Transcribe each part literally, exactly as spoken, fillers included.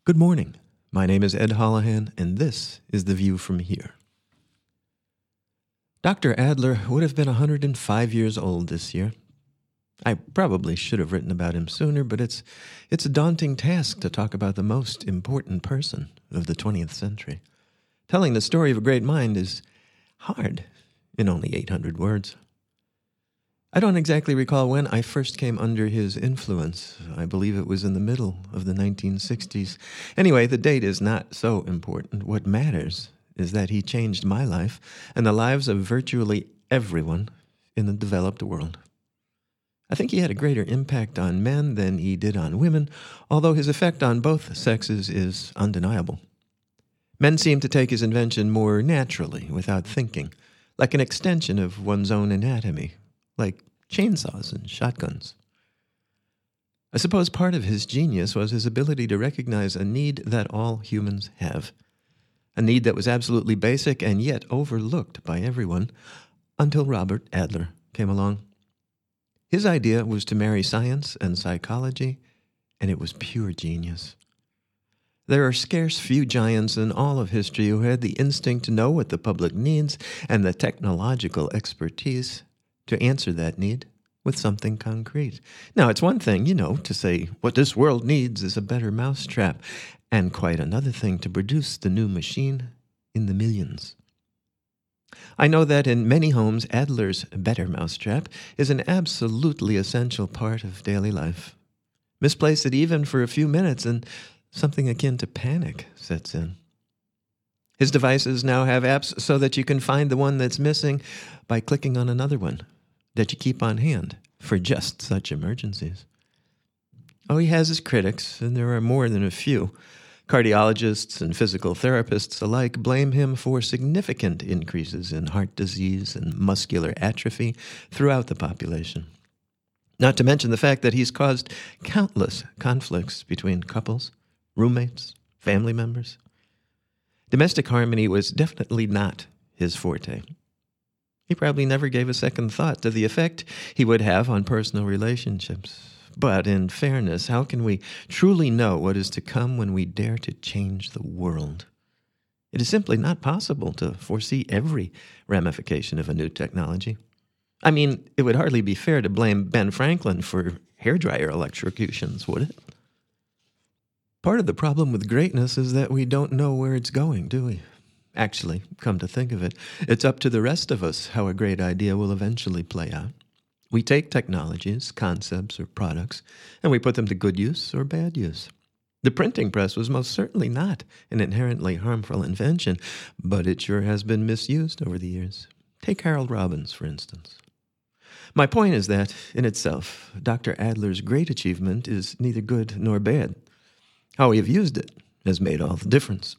Good morning. My name is Ed Holohan, and this is The View from Here. Doctor Adler would have been one hundred five years old this year. I probably should have written about him sooner, but it's it's a daunting task to talk about the most important person of the twentieth century. Telling the story of a great mind is hard in only eight hundred words. I don't exactly recall when I first came under his influence. I believe it was in the middle of the nineteen sixties. Anyway, the date is not so important. What matters is that he changed my life and the lives of virtually everyone in the developed world. I think he had a greater impact on men than he did on women, although his effect on both sexes is undeniable. Men seem to take his invention more naturally, without thinking, like an extension of one's own anatomy, like chainsaws and shotguns. I suppose part of his genius was his ability to recognize a need that all humans have, a need that was absolutely basic and yet overlooked by everyone until Robert Adler came along. His idea was to marry science and psychology, and it was pure genius. There are scarce few giants in all of history who had the instinct to know what the public needs and the technological expertise to answer that need with something concrete. Now, it's one thing, you know, to say what this world needs is a better mousetrap, and quite another thing to produce the new machine in the millions. I know that in many homes, Adler's better mousetrap is an absolutely essential part of daily life. Misplace it even for a few minutes and something akin to panic sets in. His devices now have apps so that you can find the one that's missing by clicking on another one that you keep on hand for just such emergencies. Oh, he has his critics, and there are more than a few. Cardiologists and physical therapists alike blame him for significant increases in heart disease and muscular atrophy throughout the population. Not to mention the fact that he's caused countless conflicts between couples, roommates, family members. Domestic harmony was definitely not his forte. He probably never gave a second thought to the effect he would have on personal relationships. But in fairness, how can we truly know what is to come when we dare to change the world? It is simply not possible to foresee every ramification of a new technology. I mean, it would hardly be fair to blame Ben Franklin for hairdryer electrocutions, would it? Part of the problem with greatness is that we don't know where it's going, do we? Actually, come to think of it, it's up to the rest of us how a great idea will eventually play out. We take technologies, concepts, or products, and we put them to good use or bad use. The printing press was most certainly not an inherently harmful invention, but it sure has been misused over the years. Take Harold Robbins, for instance. My point is that, in itself, Doctor Adler's great achievement is neither good nor bad. How we have used it has made all the difference.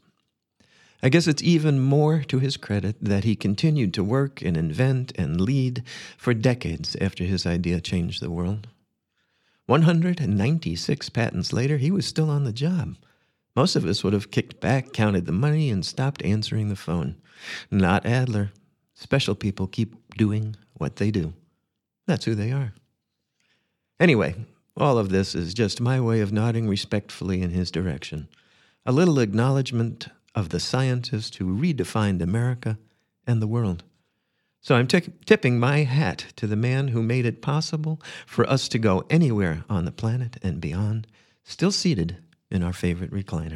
I guess it's even more to his credit that he continued to work and invent and lead for decades after his idea changed the world. one hundred ninety-six patents later, he was still on the job. Most of us would have kicked back, counted the money, and stopped answering the phone. Not Adler. Special people keep doing what they do. That's who they are. Anyway, all of this is just my way of nodding respectfully in his direction. A little acknowledgement of the scientist who redefined America and the world. So I'm t- tipping my hat to the man who made it possible for us to go anywhere on the planet and beyond, still seated in our favorite recliner.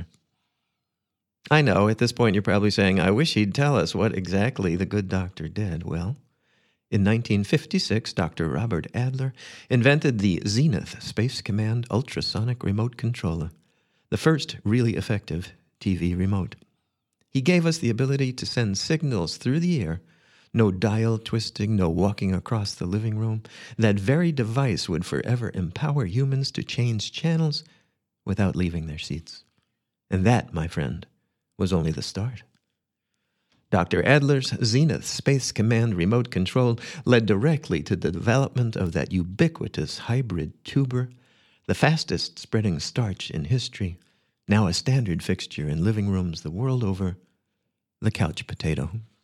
I know, at this point you're probably saying, I wish he'd tell us what exactly the good doctor did. Well, in nineteen fifty-six, Doctor Robert Adler invented the Zenith Space Command ultrasonic remote controller, the first really effective T V remote. He gave us the ability to send signals through the air, no dial twisting, no walking across the living room. That very device would forever empower humans to change channels without leaving their seats. And that, my friend, was only the start. Doctor Adler's Zenith Space Command remote control led directly to the development of that ubiquitous hybrid tuber, the fastest spreading starch in history, now a standard fixture in living rooms the world over, the couch potato.